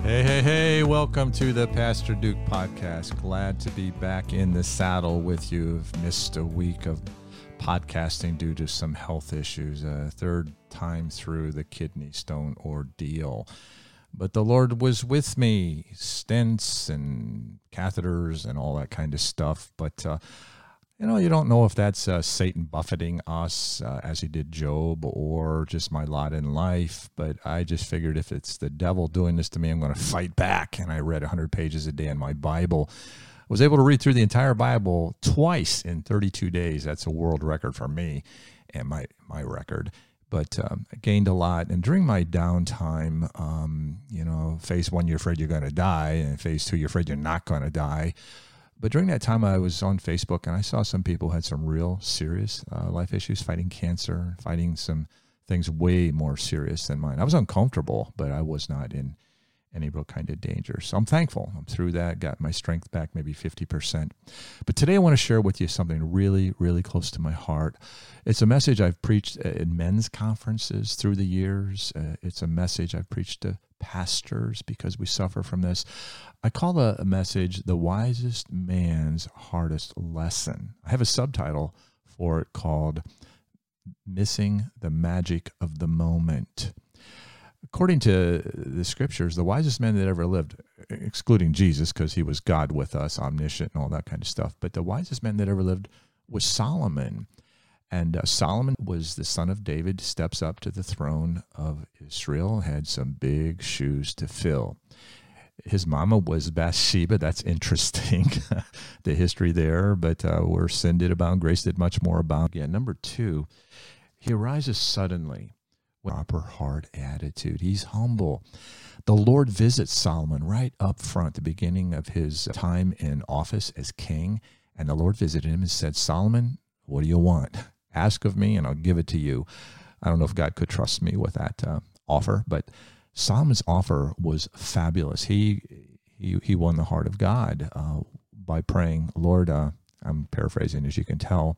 Hey, welcome to the Pastor Duke podcast. Glad to be back in the saddle with you. I've missed a week of podcasting due to some health issues, third time through the kidney stone ordeal. But the Lord was with me, stents and catheters and all that kind of stuff. But you don't know if that's Satan buffeting us as he did Job or just my lot in life. But I just figured if it's the devil doing this to me, I'm going to fight back. And I read 100 pages a day in my Bible. I was able to read through the entire Bible twice in 32 days. That's a world record for me and my record. But I gained a lot. And during my downtime, phase one, you're afraid you're going to die. And phase two, you're afraid you're not going to die. But during that time, I was on Facebook, and I saw some people had some real serious life issues, fighting cancer, fighting some things way more serious than mine. I was uncomfortable, but I was not in any real kind of danger. So I'm thankful. I'm through that, got my strength back maybe 50%. But today I want to share with you something really, really close to my heart. It's a message I've preached in men's conferences through the years. It's a message I've preached to pastors because we suffer from this. I call the message The Wisest Man's Hardest Lesson. I have a subtitle for it called Missing the Magic of the Moment. According to the scriptures, the wisest man that ever lived, excluding Jesus because he was God with us, omniscient and all that kind of stuff, but the wisest man that ever lived was Solomon. And Solomon was the son of David, steps up to the throne of Israel, had some big shoes to fill. His mama was Bathsheba. That's interesting, the history there. But where sin did abound, grace did much more abound. Again, number two, he arises suddenly with a proper heart attitude. He's humble. The Lord visits Solomon right up front, the beginning of his time in office as king. And the Lord visited him and said, Solomon, what do you want? Ask of me and I'll give it to you. I don't know if God could trust me with that offer, but Solomon's offer was fabulous. He won the heart of God by praying, Lord, I'm paraphrasing as you can tell,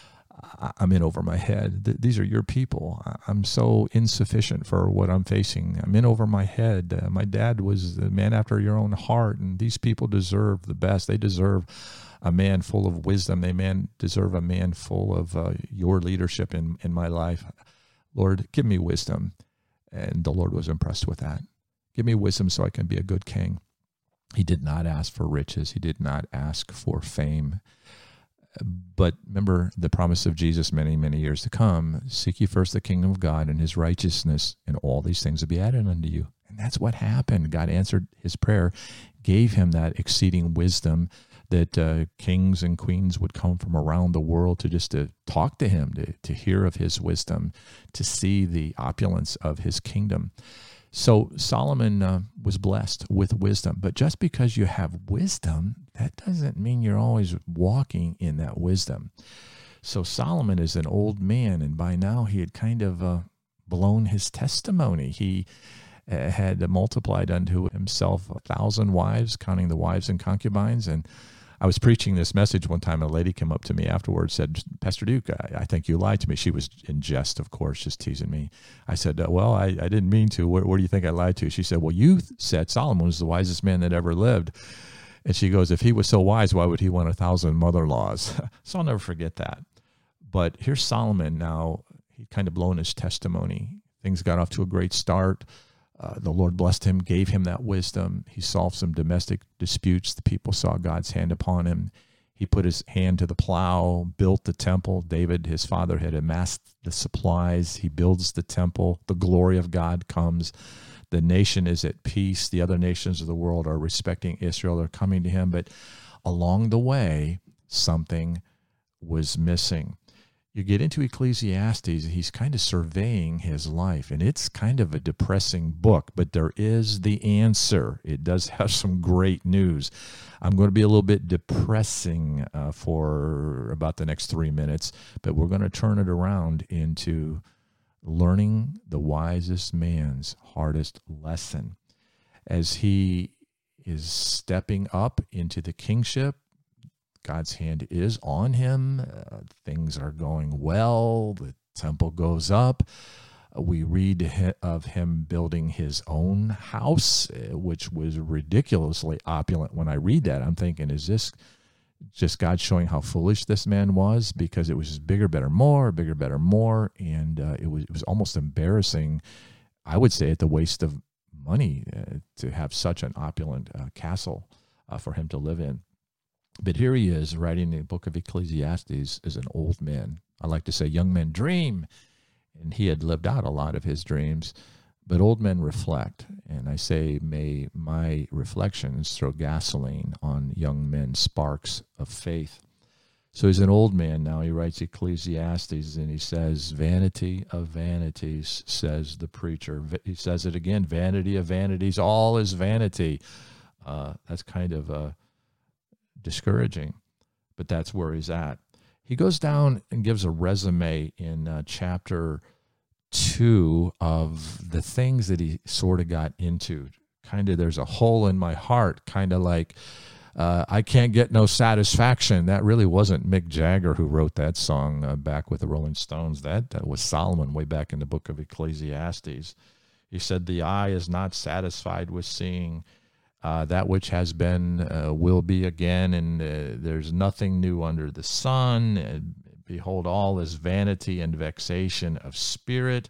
I'm in over my head. These are your people. I'm so insufficient for what I'm facing. I'm in over my head. My dad was the man after your own heart, and these people deserve the best. They deserve a man full of wisdom. They deserve a man full of your leadership in my life. Lord, give me wisdom. And the Lord was impressed with that. Give me wisdom so I can be a good king. He did not ask for riches. He did not ask for fame. But remember the promise of Jesus many, many years to come. Seek ye first the kingdom of God and his righteousness, and all these things will be added unto you. And that's what happened. God answered his prayer, gave him that exceeding wisdom that kings and queens would come from around the world to talk to him, to hear of his wisdom, to see the opulence of his kingdom. So Solomon was blessed with wisdom. But just because you have wisdom, that doesn't mean you're always walking in that wisdom. So Solomon is an old man, and by now he had kind of blown his testimony. He had multiplied unto himself 1,000 wives, counting the wives and concubines. And I was preaching this message one time, and a lady came up to me afterwards, said, Pastor Duke, I think you lied to me. She was in jest, of course, just teasing me. I said, well, I didn't mean to. Where do you think I lied to? She said, well, you said Solomon was the wisest man that ever lived. And she goes, if he was so wise, why would he want 1,000 mother-in-laws? So I'll never forget that. But here's Solomon now. He'd kind of blown his testimony. Things got off to a great start. The Lord blessed him, gave him that wisdom. He solved some domestic disputes. The people saw God's hand upon him. He put his hand to the plow, built the temple. David, his father, had amassed the supplies. He builds the temple. The glory of God comes. The nation is at peace. The other nations of the world are respecting Israel. They're coming to him. But along the way, something was missing. You get into Ecclesiastes, he's kind of surveying his life, and it's kind of a depressing book, but there is the answer. It does have some great news. I'm going to be a little bit depressing for about the next 3 minutes, but we're going to turn it around into learning the wisest man's hardest lesson. As he is stepping up into the kingship, God's hand is on him. Things are going well. The temple goes up. We read of him building his own house, which was ridiculously opulent. When I read that, I'm thinking, is this just God showing how foolish this man was? Because it was just bigger, better, more, bigger, better, more. And it was almost embarrassing, I would say, at the waste of money to have such an opulent castle for him to live in. But here he is writing the book of Ecclesiastes as an old man. I like to say young men dream, and he had lived out a lot of his dreams. But old men reflect, and I say, may my reflections throw gasoline on young men's sparks of faith. So he's an old man now. He writes Ecclesiastes, and he says, vanity of vanities, says the preacher. He says it again, vanity of vanities, all is vanity. That's kind of discouraging, but that's where he's at. He goes down and gives a resume in chapter 2 of the things that he sort of got into. Kind of, there's a hole in my heart, kind of like, I can't get no satisfaction. That really wasn't Mick Jagger who wrote that song back with the Rolling Stones. That was Solomon way back in the book of Ecclesiastes. He said, the eye is not satisfied with seeing that which has been, will be again, and there's nothing new under the sun. Behold, all is vanity and vexation of spirit.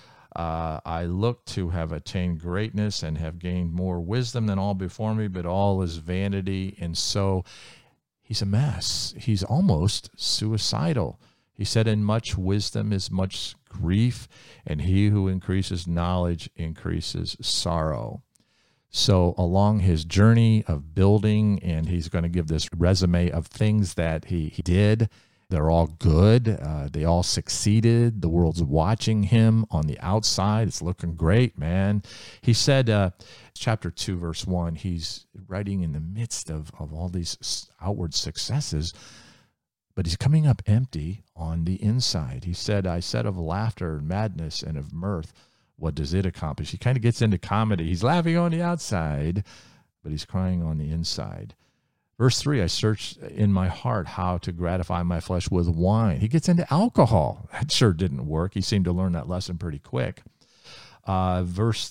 I look to have attained greatness and have gained more wisdom than all before me, but all is vanity. And so he's a mess. He's almost suicidal. He said, in much wisdom is much grief, and he who increases knowledge increases sorrow. So along his journey of building, and he's going to give this resume of things that he did. They're all good. They all succeeded. The world's watching him on the outside. It's looking great, man. He said, chapter 2, verse 1, he's writing in the midst of all these outward successes, but he's coming up empty on the inside. He said, I said of laughter, madness, and of mirth, what does it accomplish? He kind of gets into comedy. He's laughing on the outside, but he's crying on the inside. Verse 3, I searched in my heart how to gratify my flesh with wine. He gets into alcohol. That sure didn't work. He seemed to learn that lesson pretty quick. Verse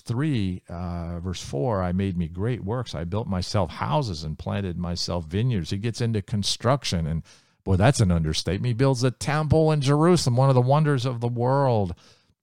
4, I made me great works. I built myself houses and planted myself vineyards. He gets into construction, and boy, that's an understatement. He builds a temple in Jerusalem, one of the wonders of the world.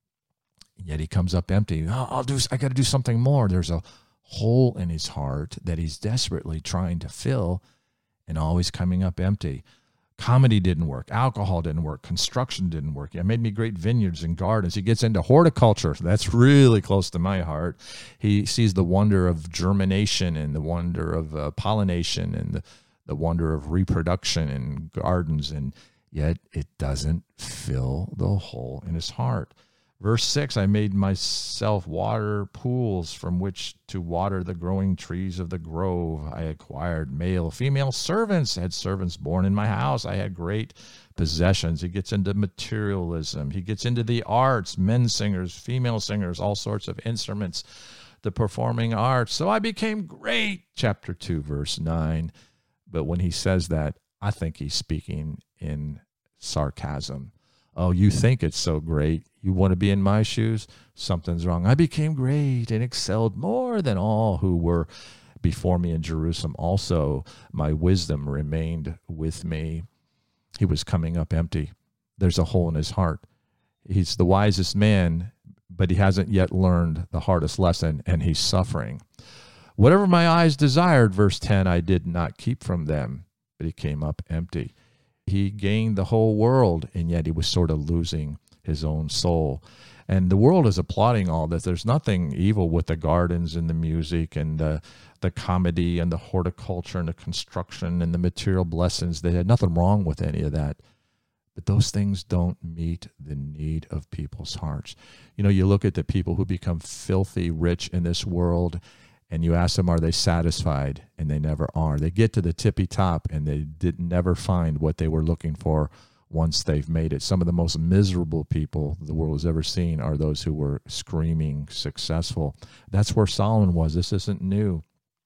Yet he comes up empty. I got to do something more. There's a hole in his heart that he's desperately trying to fill, and always coming up empty. Comedy didn't work. Alcohol didn't work. Construction didn't work. It made me great vineyards and gardens. He gets into horticulture. That's really close to my heart. He sees the wonder of germination and the wonder of pollination and the wonder of reproduction in gardens, and yet it doesn't fill the hole in his heart. Verse 6, I made myself water pools from which to water the growing trees of the grove. I acquired male, female servants. I had servants born in my house. I had great possessions. He gets into materialism. He gets into the arts, men singers, female singers, all sorts of instruments, the performing arts. So I became great, chapter 2, verse 9. But when he says that, I think he's speaking in sarcasm. Oh, you think it's so great. You want to be in my shoes? Something's wrong. I became great and excelled more than all who were before me in Jerusalem. Also, my wisdom remained with me. He was coming up empty. There's a hole in his heart. He's the wisest man, but he hasn't yet learned the hardest lesson, and he's suffering. Whatever my eyes desired, verse 10, I did not keep from them, but he came up empty. He gained the whole world, and yet he was sort of losing his own soul. And the world is applauding all this. There's nothing evil with the gardens and the music and the comedy and the horticulture and the construction and the material blessings. They had nothing wrong with any of that. But those things don't meet the need of people's hearts. You know, you look at the people who become filthy rich in this world, and you ask them, are they satisfied? And they never are. They get to the tippy top, and they never find what they were looking for once they've made it. Some of the most miserable people the world has ever seen are those who were screaming successful. That's where Solomon was. This isn't new.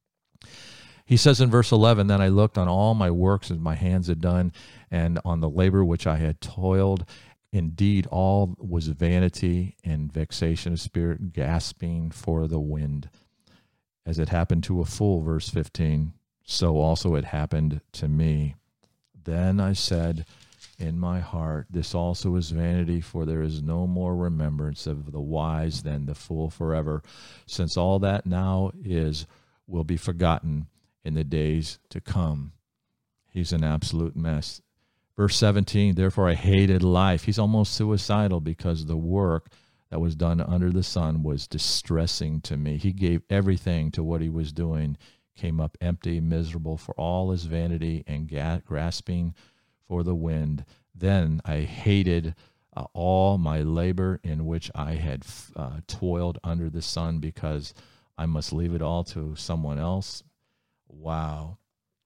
He says in verse 11, then I looked on all my works as my hands had done, and on the labor which I had toiled, Indeed, all was vanity and vexation of spirit, gasping for the wind. As it happened to a fool, verse 15, so also it happened to me. Then I said in my heart, this also is vanity, for there is no more remembrance of the wise than the fool forever, since all that now is will be forgotten in the days to come. He's an absolute mess. Verse 17, therefore I hated life. He's almost suicidal because the work that was done under the sun was distressing to me. He gave everything to what he was doing, came up empty, miserable for all his vanity and grasping for the wind. Then I hated all my labor in which I had toiled under the sun, because I must leave it all to someone else. Wow.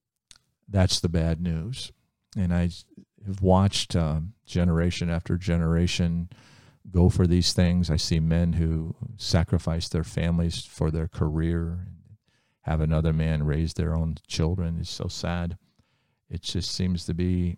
That's the bad news. And I have watched generation after generation go for these things. I see men who sacrifice their families for their career, have another man raise their own children. It's so sad. It just seems to be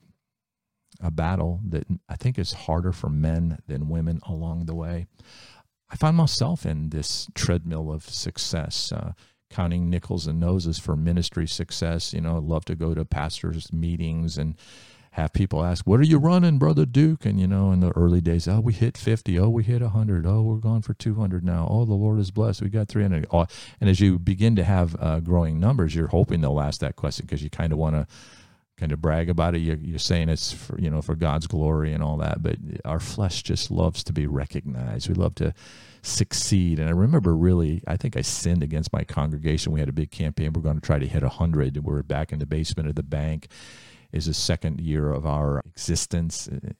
a battle that I think is harder for men than women along the way. I find myself in this treadmill of success, counting nickels and noses for ministry success. You know, I love to go to pastors' meetings and have people ask, what are you running, Brother Duke? And, you know, in the early days, oh, we hit 50. Oh, we hit 100. Oh, we're gone for 200 now. Oh, the Lord is blessed. We got 300. Oh, and as you begin to have growing numbers, you're hoping they'll ask that question, because you kind of want to kind of brag about it. You're saying it's for, you know, for God's glory and all that. But our flesh just loves to be recognized. We love to succeed. And I remember I think I sinned against my congregation. We had a big campaign. We're going to try to hit 100. We're back in the basement of the bank. Is the second year of our existence. And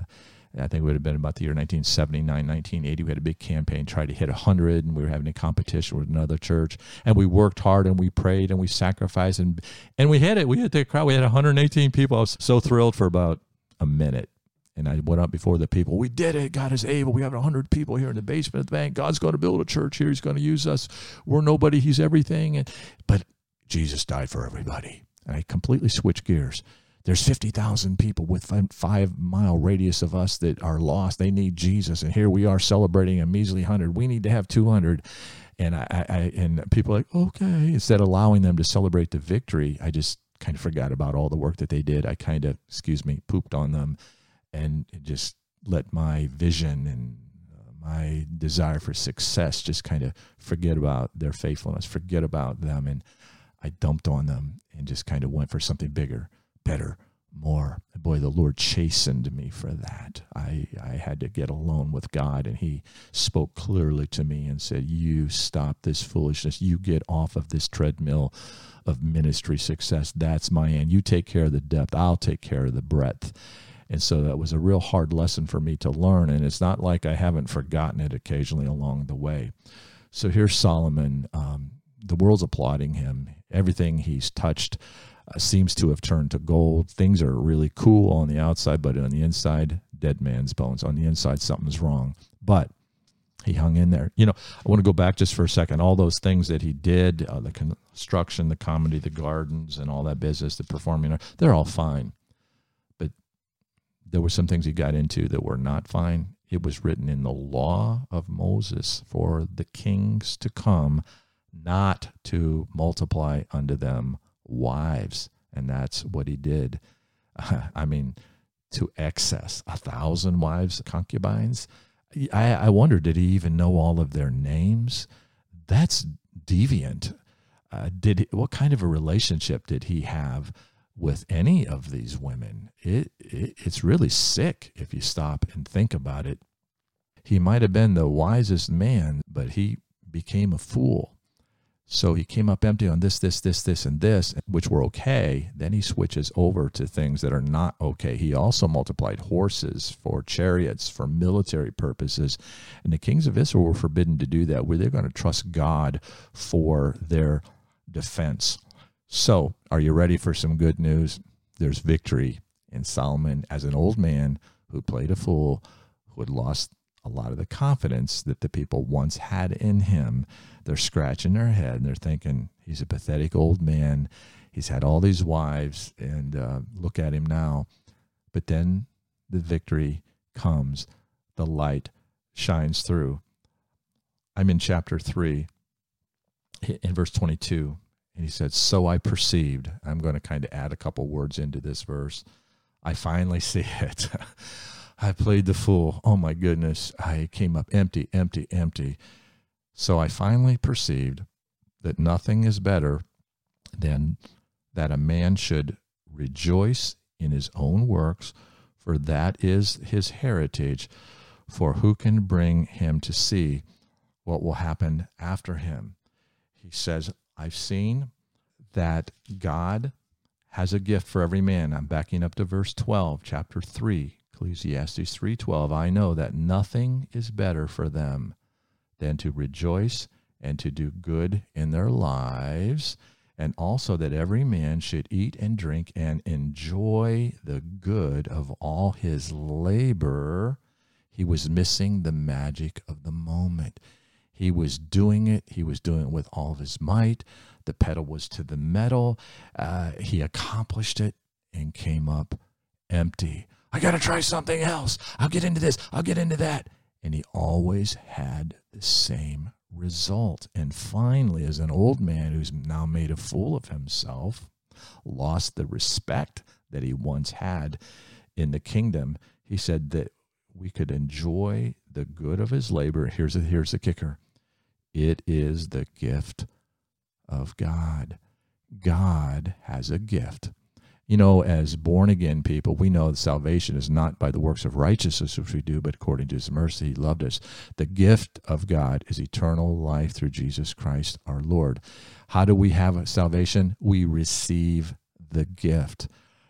I think it would have been about the year 1979, 1980. We had a big campaign, tried to hit 100, and we were having a competition with another church. And we worked hard, and we prayed, and we sacrificed, and we hit it. We hit the crowd. We had 118 people. I was so thrilled for about a minute. And I went up before the people. We did it. God is able. We have 100 people here in the basement of the bank. God's going to build a church here. He's going to use us. We're nobody. He's everything. But Jesus died for everybody. And I completely switched gears. There's 50,000 people with 5-mile radius of us that are lost. They need Jesus. And here we are celebrating a measly 100. We need to have 200. And and people are like, okay. Instead of allowing them to celebrate the victory, I just kind of forgot about all the work that they did. I kind of, pooped on them, and just let my vision and my desire for success just kind of forget about their faithfulness, forget about them. And I dumped on them and just kind of went for something bigger, better, more. And boy, the Lord chastened me for that. I had to get alone with God, and he spoke clearly to me and said, you stop this foolishness. You get off of this treadmill of ministry success. That's my end. You take care of the depth. I'll take care of the breadth. And so that was a real hard lesson for me to learn, and it's not like I haven't forgotten it occasionally along the way. So here's Solomon. The world's applauding him. Everything he's touched seems to have turned to gold. Things are really cool on the outside, but on the inside, dead man's bones. On the inside, something's wrong. But he hung in there. You know, I want to go back just for a second. All those things that he did, the construction, the comedy, the gardens, and all that business, the performing art, they're all fine. But there were some things he got into that were not fine. It was written in the law of Moses for the kings to come, not to multiply unto them wives. And that's what he did. I mean, to excess, 1,000 wives, concubines. I wonder, did he even know all of their names? That's deviant. What kind of a relationship did he have with any of these women? It's really sick if you stop and think about it. He might have been the wisest man, but he became a fool. So he came up empty on this, and this, which were okay. Then he switches over to things that are not okay. He also multiplied horses for chariots, for military purposes. And the kings of Israel were forbidden to do that, where they're going to trust God for their defense. So are you ready for some good news? There's victory in Solomon as an old man who played a fool, who had lost a lot of the confidence that the people once had in him. They're scratching their head and they're thinking, he's a pathetic old man. He's had all these wives, and look at him now. But then the victory comes, the light shines through. I'm in chapter 3, in verse 22, and he said, so I perceived. I'm going to kind of add a couple words into this verse. I finally see it. I played the fool. Oh my goodness. I came up empty, empty, empty. So I finally perceived that nothing is better than that a man should rejoice in his own works, for that is his heritage. For who can bring him to see what will happen after him? He says, I've seen that God has a gift for every man. I'm backing up to verse 12, chapter 3, Ecclesiastes 3:12. I know that nothing is better for them than to rejoice and to do good in their lives, and also that every man should eat and drink and enjoy the good of all his labor. He was missing the magic of the moment. He was doing it. He was doing it with all of his might. The pedal was to the metal. He accomplished it and came up empty. I got to try something else. I'll get into this. I'll get into that. And he always had the same result. And finally, as an old man who's now made a fool of himself, lost the respect that he once had in the kingdom, he said that we could enjoy the good of his labor. Here's the kicker. It is the gift of God. God has a gift. You know, as born-again people, we know that salvation is not by the works of righteousness which we do, but according to his mercy, he loved us. The gift of God is eternal life through Jesus Christ our Lord. How do we have salvation? We receive the gift.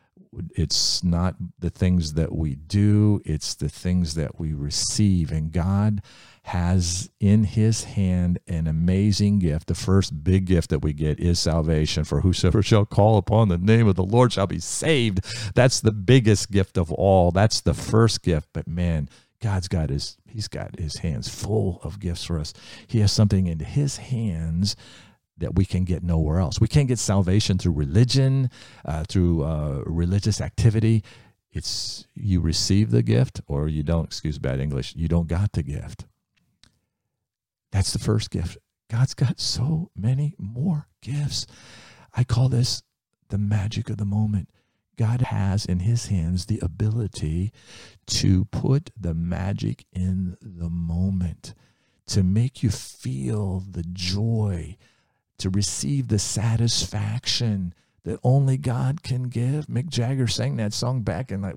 It's not the things that we do, it's the things that we receive. And God has in his hand an amazing gift. The first big gift that we get is salvation. For whosoever shall call upon the name of the Lord shall be saved. That's the biggest gift of all. That's the first gift. But man, he's got his hands full of gifts for us. He has something in his hands that we can get nowhere else. We can't get salvation through religion, through religious activity. It's you receive the gift or you don't, excuse bad English, you don't got the gift. That's the first gift. God's got so many more gifts. I call this the magic of the moment. God has in his hands the ability to put the magic in the moment, to make you feel the joy, to receive the satisfaction that only God can give. Mick Jagger sang that song back in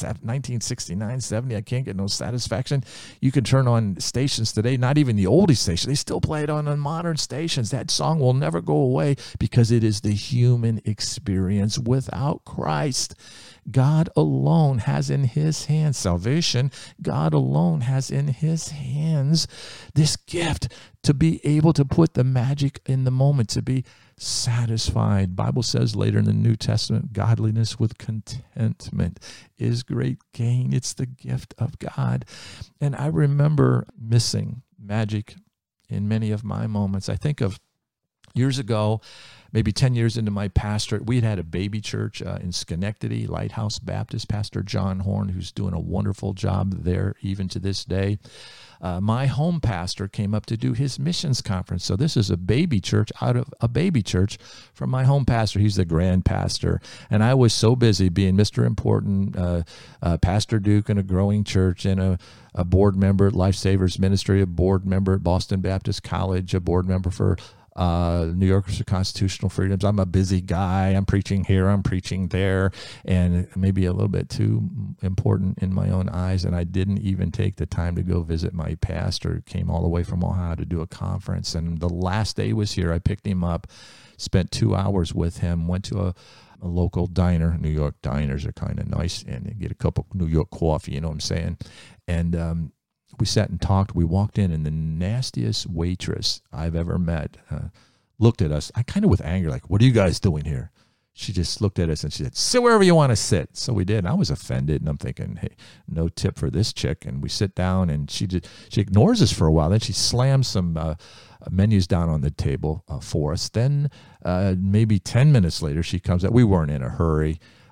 1969, 70. I can't get no satisfaction. You can turn on stations today, not even the oldie station. They still play it on the modern stations. That song will never go away because it is the human experience without Christ. God alone has in his hands salvation. God alone has in his hands this gift to be able to put the magic in the moment, to be satisfied. Bible says later in the New Testament, godliness with contentment is great gain. It's the gift of God. And I remember missing magic in many of my moments. I think of years ago, maybe 10 years into my pastorate, we had a baby church in Schenectady, Lighthouse Baptist, Pastor John Horn, who's doing a wonderful job there even to this day. My home pastor came up to do his missions conference. So this is a baby church out of a baby church from my home pastor. He's the grand pastor. And I was so busy being Mr. Important, Pastor Duke in a growing church, and a board member at Lifesavers Ministry, a board member at Boston Baptist College, a board member for New Yorkers for Constitutional Freedoms. I'm a busy guy. I'm preaching here, I'm preaching there, and maybe a little bit too important in my own eyes. And I didn't even take the time to go visit my pastor. Came all the way from Ohio to do a conference. And the last day was here. I picked him up, spent 2 hours with him, went to a local diner. New York diners are kind of nice, and you get a cup of New York coffee, you know what I'm saying? And we sat and talked. We walked in, and the nastiest waitress I've ever met looked at us, I kind of with anger, like, what are you guys doing here? She just looked at us and she said, sit wherever you want to sit. So we did. And I was offended, and I'm thinking, hey, no tip for this chick. And we sit down, and she ignores us for a while. Then she slams some menus down on the table for us. Then maybe 10 minutes later, she comes out. We weren't in a hurry.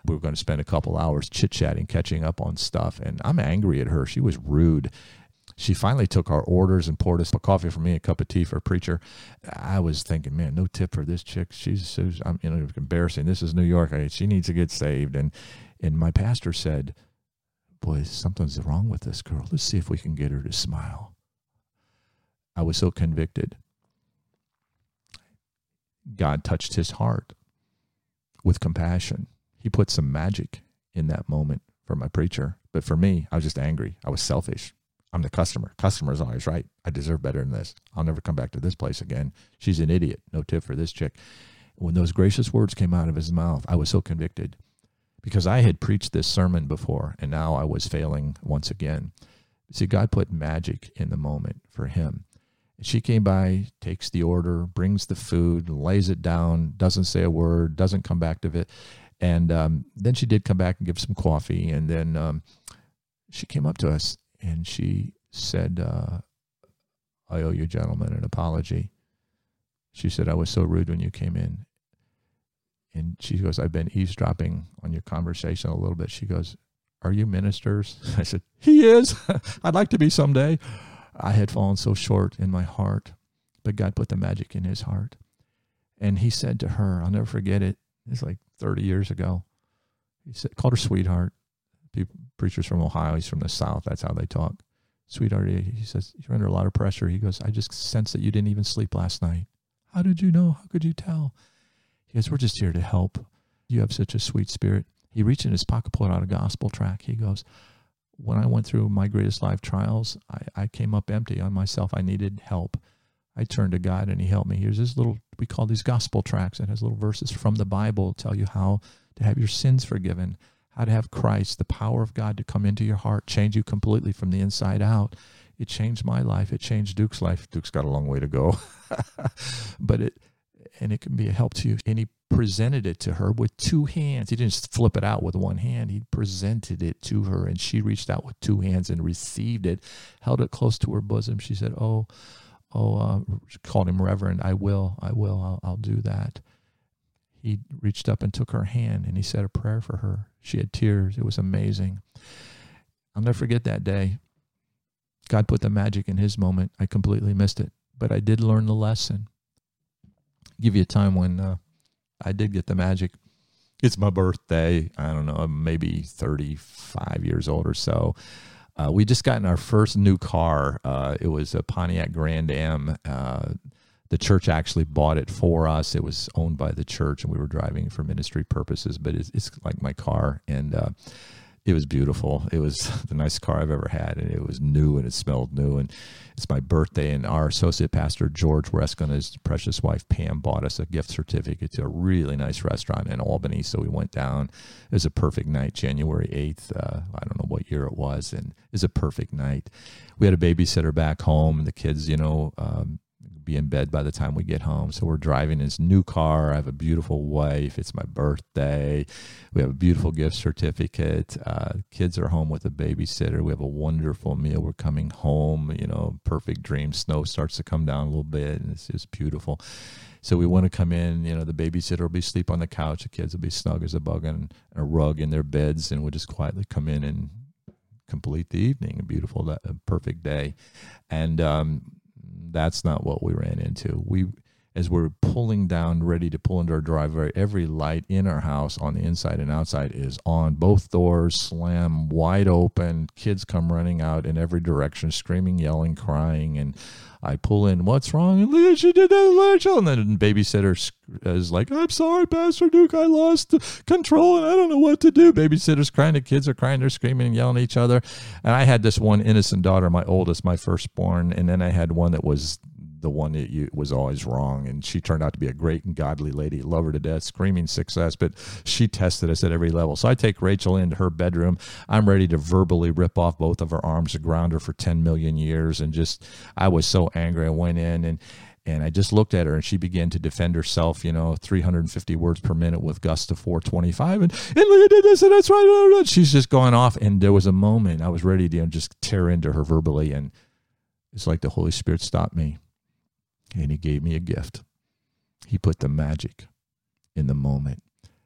We were going to spend a couple hours chit-chatting, catching up on stuff. And I'm angry at her. She was rude. She finally took our orders and poured us a coffee for me, a cup of tea for a preacher. I was thinking, man, no tip for this chick. She's embarrassing. This is New York. She needs to get saved. And my pastor said, boy, something's wrong with this girl. Let's see if we can get her to smile. I was so convicted. God touched his heart with compassion. He put some magic in that moment for my preacher. But for me, I was just angry. I was selfish. I'm the customer. Customer's always right. I deserve better than this. I'll never come back to this place again. She's an idiot. No tip for this chick. When those gracious words came out of his mouth, I was so convicted because I had preached this sermon before, and now I was failing once again. See, God put magic in the moment for him. And she came by, takes the order, brings the food, lays it down, doesn't say a word, doesn't come back to it. And then she did come back and give some coffee, and then she came up to us. And she said, I owe you gentlemen an apology. She said, I was so rude when you came in. And she goes, I've been eavesdropping on your conversation a little bit. She goes, are you ministers? I said, he is. I'd like to be someday. I had fallen so short in my heart, but God put the magic in his heart. And he said to her, I'll never forget it. It's like 30 years ago. He said, called her sweetheart. Preachers from Ohio, he's from the South, that's how they talk. Sweetheart, he says, you're under a lot of pressure. He goes, I just sense that you didn't even sleep last night. How did you know? How could you tell? He goes, we're just here to help. You have such a sweet spirit. He reached in his pocket, pulled out a gospel tract. He goes, when I went through my greatest life trials, I came up empty on myself. I needed help. I turned to God and he helped me. Here's this little, we call these gospel tracts. It has little verses from the Bible tell you how to have your sins forgiven, how to have Christ, the power of God to come into your heart, change you completely from the inside out. It changed my life. It changed Duke's life. Duke's got a long way to go. But it can be a help to you. And he presented it to her with two hands. He didn't just flip it out with one hand. He presented it to her, and she reached out with two hands and received it, held it close to her bosom. She said, she called him Reverend. I'll do that. He reached up and took her hand, and he said a prayer for her. She had tears. It was amazing. I'll never forget that day. God put the magic in his moment. I completely missed it, but I did learn the lesson. Give you a time when I did get the magic. It's my birthday. I don't know, maybe 35 years old or so. We just gotten our first new car. It was a Pontiac Grand Am. The church actually bought it for us. It was owned by the church, and we were driving for ministry purposes, but it's like my car, and it was beautiful. It was the nicest car I've ever had, and it was new, and it smelled new, and it's my birthday, and our associate pastor, George Wreska, and his precious wife, Pam, bought us a gift certificate to a really nice restaurant in Albany, so we went down. It was a perfect night, January 8th. I don't know what year it was, and it was a perfect night. We had a babysitter back home, and the kids, be in bed by the time we get home. So we're driving in this new car. I have a beautiful wife. It's my birthday. We have a beautiful gift certificate. Kids are home with a babysitter. We have a wonderful meal. We're coming home, perfect dream. Snow starts to come down a little bit, and it's just beautiful. So we want to come in, the babysitter will be asleep on the couch. The kids will be snug as a bug on a rug in their beds, and we'll just quietly come in and complete the evening. A beautiful, a perfect day. And, that's not what we ran into. As we're pulling down, ready to pull into our driveway, every light in our house on the inside and outside is on. Both doors slam wide open. Kids come running out in every direction, screaming, yelling, crying. And I pull in, what's wrong? And Leah, she did that. And then the babysitter is like, I'm sorry, Pastor Duke, I lost control and I don't know what to do. Babysitter's crying, the kids are crying, they're screaming and yelling at each other. And I had this one innocent daughter, my oldest, my firstborn, and then I had one that was the one that was always wrong, and she turned out to be a great and godly lady. Love her to death, screaming success, but she tested us at every level. So I take Rachel into her bedroom. I'm ready to verbally rip off both of her arms to ground her for 10 million years, and I was so angry. I went in and I just looked at her, and she began to defend herself, 350 words per minute with gusts of 425, and Leah did this, and that's right. She's just going off, and there was a moment I was ready to just tear into her verbally, and it's like the Holy Spirit stopped me. And he gave me a gift. He put the magic in the moment.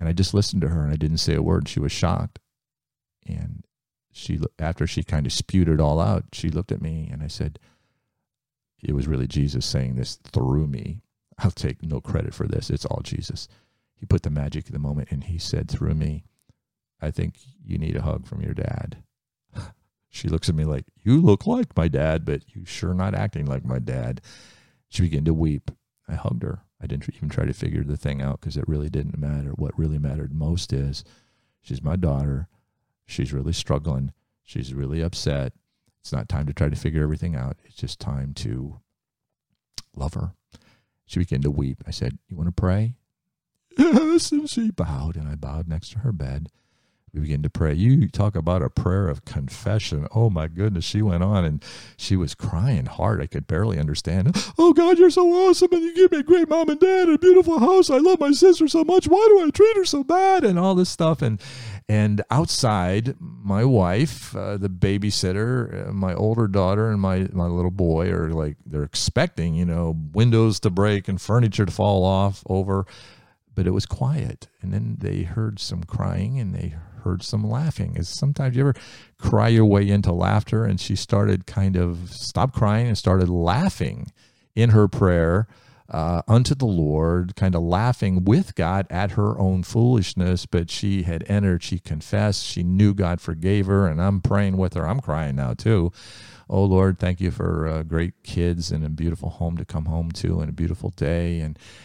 And I just listened to her, and I didn't say a word. She was shocked. And after she kind of spewed it all out, she looked at me, and I said, it was really Jesus saying this through me. I'll take no credit for this. It's all Jesus. He put the magic in the moment, and he said through me, I think you need a hug from your dad. She looks at me like, you look like my dad, but you're sure not acting like my dad. She began to weep. I hugged her. I didn't even try to figure the thing out because it really didn't matter. What really mattered most is she's my daughter. She's really struggling. She's really upset. It's not time to try to figure everything out. It's just time to love her. She began to weep. I said, you want to pray? Yes. And she bowed, and I bowed next to her bed. We began to pray. You talk about a prayer of confession. Oh, my goodness. She went on, and she was crying hard. I could barely understand. Oh, God, you're so awesome, and you give me a great mom and dad and a beautiful house. I love my sister so much. Why do I treat her so bad? And all this stuff. And outside, my wife, the babysitter, my older daughter, and my little boy are like, they're expecting, windows to break and furniture to fall off over. But it was quiet. And then they heard some crying, and they heard some laughing. As sometimes you ever cry your way into laughter, and she started kind of stopped crying and started laughing in her prayer unto the Lord, kind of laughing with God at her own foolishness. But she had entered, she confessed, she knew God forgave her, and I'm praying with her. I'm crying now too. Oh, Lord, thank you for great kids and a beautiful home to come home to and a beautiful day.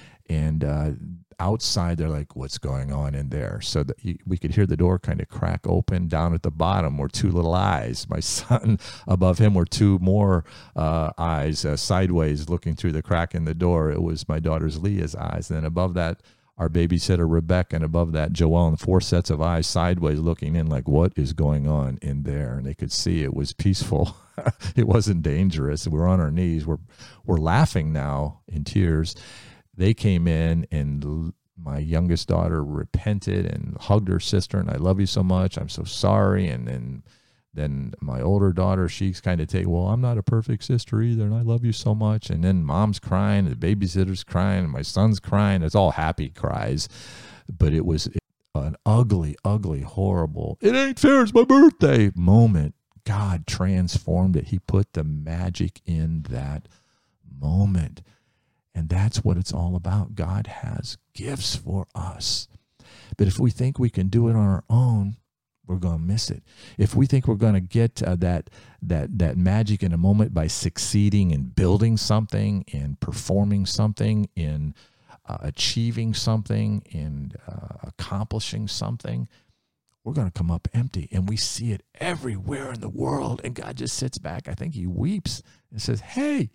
And outside, they're like, what's going on in there? So that we could hear the door kind of crack open. Down at the bottom were two little eyes. My son, above him were two more eyes sideways looking through the crack in the door. It was my daughter's Leah's eyes. And then above that, our babysitter Rebecca, and above that, Joelle, and four sets of eyes sideways looking in like, what is going on in there? And they could see it was peaceful. It wasn't dangerous. We're on our knees. We're laughing now in tears. They came in, and my youngest daughter repented and hugged her sister, and I love you so much. I'm so sorry. And then my older daughter, she's kind of well, I'm not a perfect sister either, and I love you so much. And then mom's crying, the babysitter's crying, and my son's crying. It's all happy cries. But it was an ugly, ugly, horrible, it ain't fair, it's my birthday moment. God transformed it. He put the magic in that moment. And that's what it's all about. God has gifts for us. But if we think we can do it on our own, we're going to miss it. If we think we're going to get that magic in a moment by succeeding in building something, in performing something, in achieving something, in accomplishing something, we're going to come up empty. And we see it everywhere in the world. And God just sits back. I think he weeps and says, hey,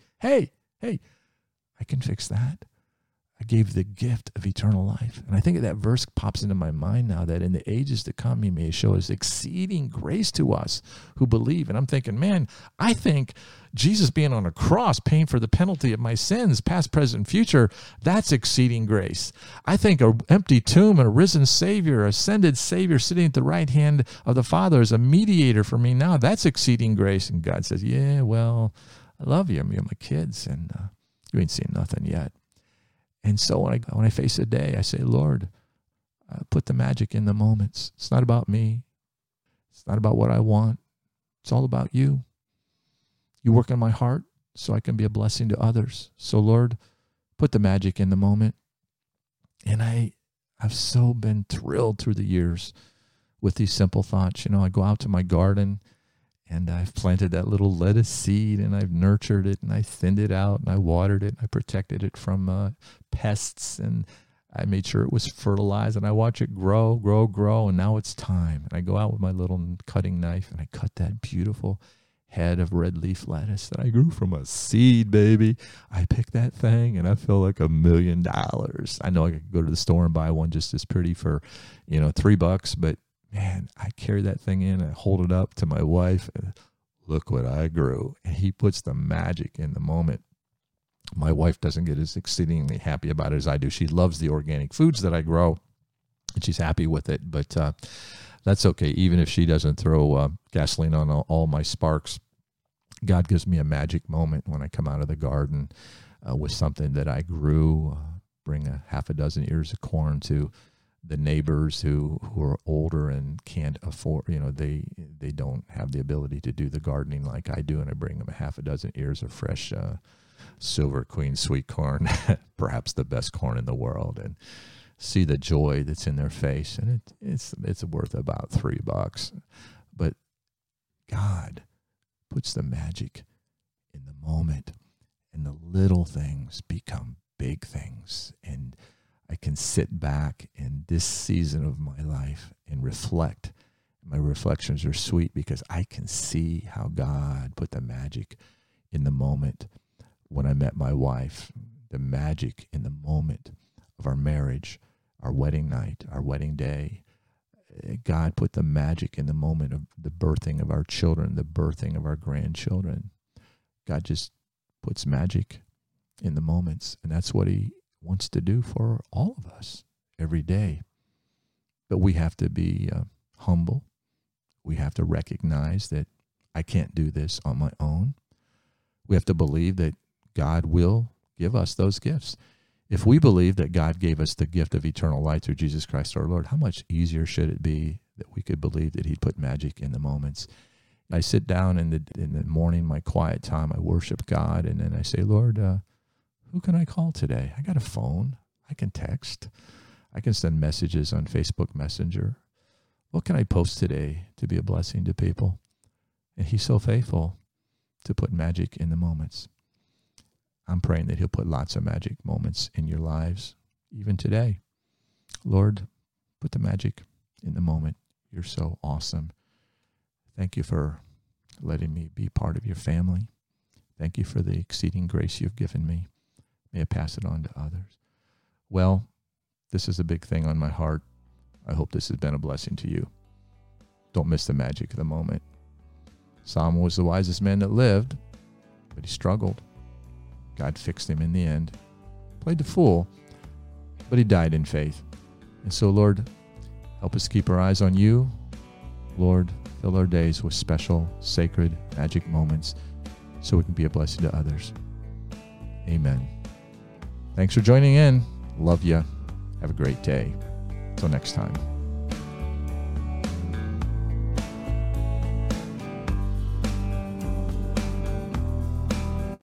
I can fix that. I gave the gift of eternal life. And I think that verse pops into my mind now, that in the ages to come, he may show his exceeding grace to us who believe. And I'm thinking, man, I think Jesus being on a cross, paying for the penalty of my sins, past, present, future, that's exceeding grace. I think an empty tomb, a risen Savior, ascended Savior sitting at the right hand of the Father as a mediator for me now, that's exceeding grace. And God says, yeah, well, I love you. You're my kids, and you ain't seen nothing yet. And so when I face a day, I say, Lord, put the magic in the moments. It's not about me. It's not about what I want. It's all about you. You work in my heart so I can be a blessing to others. So, Lord, put the magic in the moment. And I've so been thrilled through the years with these simple thoughts. I go out to my garden, and I've planted that little lettuce seed, and I've nurtured it, and I thinned it out, and I watered it, and I protected it from pests, and I made sure it was fertilized, and I watch it grow, and now it's time. And I go out with my little cutting knife, and I cut that beautiful head of red leaf lettuce that I grew from a seed, baby. I pick that thing, and I feel like $1 million. I know I could go to the store and buy one just as pretty for, $3, but man, I carry that thing in and hold it up to my wife. And look what I grew. And he puts the magic in the moment. My wife doesn't get as exceedingly happy about it as I do. She loves the organic foods that I grow, and she's happy with it. But that's okay. Even if she doesn't throw gasoline on all my sparks, God gives me a magic moment when I come out of the garden with something that I grew, bring a half a dozen ears of corn to the neighbors who are older and can't afford, they don't have the ability to do the gardening like I do, and I bring them a half a dozen ears of fresh Silver Queen sweet corn, perhaps the best corn in the world, and see the joy that's in their face, and it's worth about $3. But God puts the magic in the moment, and the little things become big things. And I can sit back in this season of my life and reflect. My reflections are sweet because I can see how God put the magic in the moment. When I met my wife, the magic in the moment of our marriage, our wedding night, our wedding day. God put the magic in the moment of the birthing of our children, the birthing of our grandchildren. God just puts magic in the moments, and that's what he wants to do for all of us every day. But we have to be humble. We have to recognize that I can't do this on my own. We have to believe that God will give us those gifts. If we believe that God gave us the gift of eternal life through Jesus Christ our Lord, how much easier should it be that we could believe that he'd put magic in the moments? I sit down in the morning, my quiet time, I worship God, and then I say, Lord, who can I call today? I got a phone. I can text. I can send messages on Facebook Messenger. What can I post today to be a blessing to people? And he's so faithful to put magic in the moments. I'm praying that he'll put lots of magic moments in your lives, even today. Lord, put the magic in the moment. You're so awesome. Thank you for letting me be part of your family. Thank you for the exceeding grace you've given me. May I pass it on to others. Well, this is a big thing on my heart. I hope this has been a blessing to you. Don't miss the magic of the moment. Solomon was the wisest man that lived, but he struggled. God fixed him in the end. Played the fool, but he died in faith. And so, Lord, help us keep our eyes on you. Lord, fill our days with special, sacred, magic moments so we can be a blessing to others. Amen. Thanks for joining in. Love you. Have a great day. Till next time.